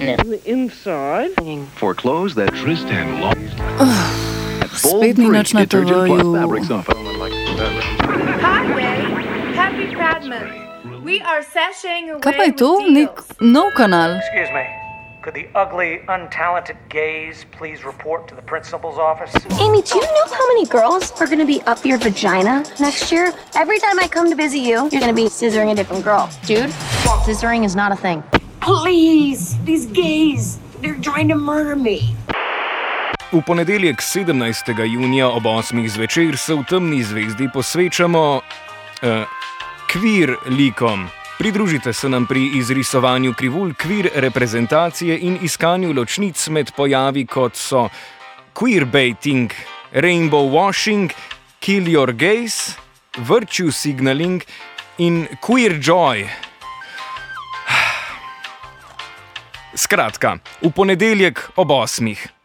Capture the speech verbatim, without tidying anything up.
the inside. For clothes that Tristan lost. Spet ni nič na te vaju. Hi, Ray. Happy Padman. We are sashaying away Kaj pa je to? with Nek deals. nov kanal. Excuse me. Could the ugly, untalented gays please report to the principal's office? Amy, do you know how many girls are going to be up your vagina next year? Every time I come to visit you, you're going to be scissoring a different girl. Dude, scissoring is not a thing. Please, these gays, they're trying to murder me. V ponedeljek sedemnajstega junija ob osmih zvečer se v Temni zvezdi posvečamo uh, queer likom. Pridružite se nam pri izrisovanju krivulj queer reprezentacije in iskanju ločnic med pojavi kot so queerbaiting, rainbow washing, kill your gays, virtue signaling in queer joy. Skratka, v ponedeljek ob osmih.